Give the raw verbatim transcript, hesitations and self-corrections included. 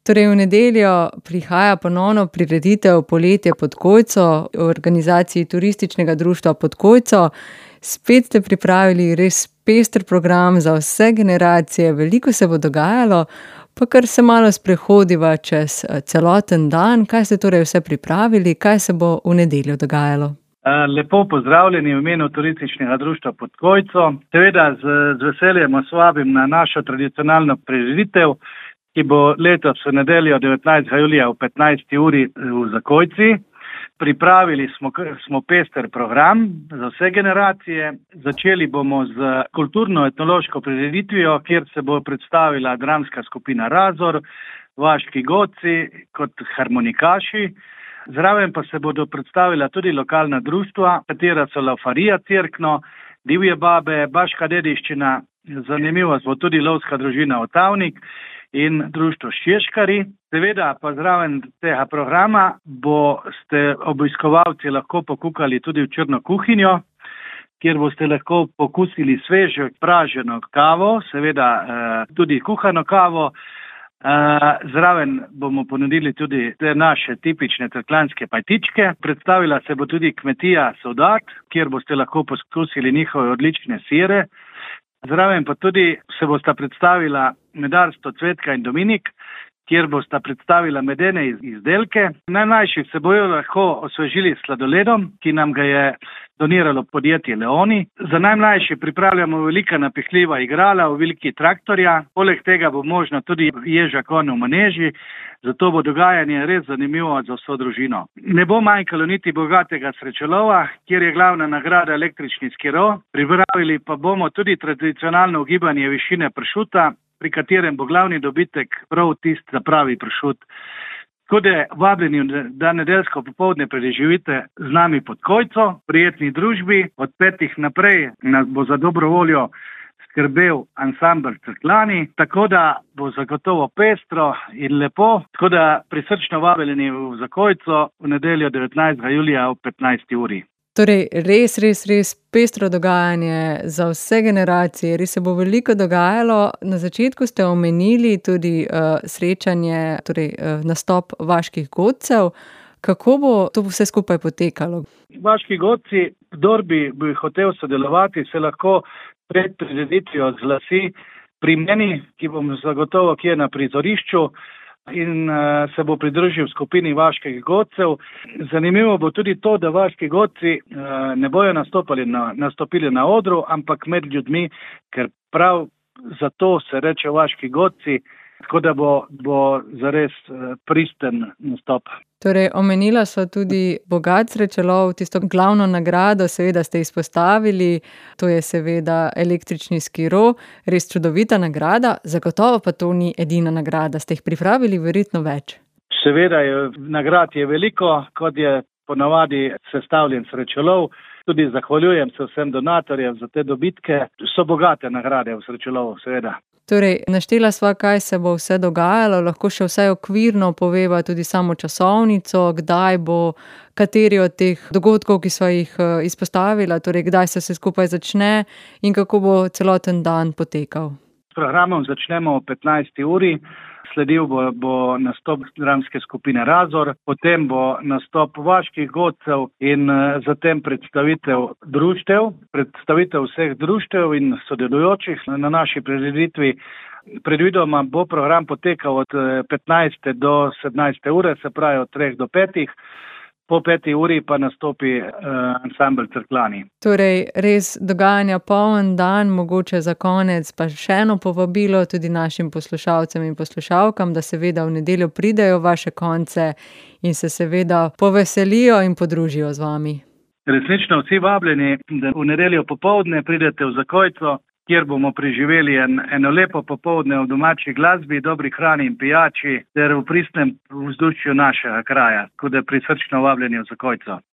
Torej v nedeljo prihaja ponovno prireditev Poletje pod Kojco v organizaciji Turističnega društva Podkojco. Spet ste pripravili res pester program za vse generacije, veliko se bo dogajalo, pa kar se malo sprehodiva čez celoten dan. Kaj ste torej vse pripravili, kaj se bo v nedeljo dogajalo? Lepo pozdravljeni v imenu Turističnega društva Podkojco. Seveda z, z veseljem vas vabim na našo tradicionalno prireditev, ki bo letos v nedeljo devetnajstega julija v petnajsti uri v Zakojci. Pripravili smo, smo pester program za vse generacije. Začeli bomo z kulturno-etnološko prireditvijo, kjer se bo predstavila dramska skupina Razor, Vaški godci kot harmonikaši. Zraven pa se bodo predstavila tudi lokalna društva, katera so Laufarija Cerkno, Divje babe, Baška dediščina, zanimivo bo tudi lovska družina Otavnik in društvo Šeškari. Seveda pa zraven tega programa boste obiskovalci lahko pokukali tudi v črno kuhinjo, kjer boste lahko pokusili svežo praženo kavo, seveda eh, tudi kuhano kavo. Uh, zraven bomo ponudili tudi te naše tipične cerkljanske pajtičke. Predstavila se bo tudi kmetija Sodat, kjer boste lahko poskusili njihove odlične sire. Zraven pa tudi se bosta predstavila medarstvo Cvetka in Dominik, kjer bosta predstavila medene izdelke. Najmlajši se bojo lahko osvežili s sladoledom, ki nam ga je doniralo podjetje Leoni. Za najmlajši pripravljamo velika napihljiva igrala v veliki traktorja. Poleg tega bo možno tudi ježa konj v maneži, zato bo dogajanje res zanimivo za vso družino. Ne bo manjkalo niti bogatega srečolova, kjer je glavna nagrada električni skiro. Pripravili pa bomo tudi tradicionalno ugibanje višine pršuta, pri katerem bo glavni dobitek prav tist za pravi pršut. Tako da vabljeni, da nedeljsko popoldne preživite z nami pod Kojco, prijetni družbi. Od petih naprej nas bo za dobro voljo skrbel ansambel Cerkljani, tako da bo zagotovo pestro in lepo. Tako da prisrčno vabljeni v Zakojco v nedeljo devetnajstega julija v petnajsti uri. Torej, res, res, res pestro dogajanje za vse generacije, res se bo veliko dogajalo. Na začetku ste omenili tudi uh, srečanje, torej uh, nastop Vaških godcev. Kako bo to vse skupaj potekalo? Vaški godci, kdor bi, bi hotel sodelovati, se lahko pred prireditvijo zglasi pri meni, ki bom zagotovo kje na prizorišču, in uh, se bo pridružil skupini Vaških godcev. Zanimivo bo tudi to, da Vaški godci uh, ne bojo nastopili na, nastopili na odru, ampak med ljudmi, ker prav zato se reče Vaški godci, tako da bo, bo zares uh, pristen nastop. Torej, omenila so tudi bogat srečelov, tisto glavno nagrado seveda ste izpostavili, to je seveda električni skiro, res čudovita nagrada, zagotovo pa to ni edina nagrada, ste jih pripravili verjetno več? Seveda je, nagrad je veliko, kot je ponavadi sestavljen srečelov, tudi zahvaljujem se vsem donatorjem za te dobitke, so bogate nagrade v srečelovu, seveda. Torej, naštela sva, kaj se bo vse dogajalo, lahko še vsaj okvirno poveva tudi samo časovnico, kdaj bo, kateri od teh dogodkov, ki sva jih izpostavila, torej kdaj se vse skupaj začne in kako bo celoten dan potekal. S programom začnemo o petnajsti uri, sledil bo, bo nastop dramske skupine Razor, potem bo nastop Vaških godcev in zatem predstavitev društev, predstavitev vseh društev in sodelujočih na naši prireditvi. Predvidoma bo program potekal od petnajste do sedemnajste ure, se pravi od treh do petih. Po peti uri pa nastopi uh, ansambel Cerkljani. Torej, res dogajanja poln dan, mogoče za konec pa še eno povabilo tudi našim poslušalcem in poslušalkam, da seveda v nedeljo pridejo vaše konce in se seveda poveselijo in podružijo z vami. Resnično vsi vabljeni, da v nedeljo popoldne pridete v Zakojco, kjer bomo preživeli en, eno lepo popoldne v domači glasbi, dobri hrani in pijači ter v pristnem vzdušju našega kraja. Tako da prisrčno vabljeni v Zakojco.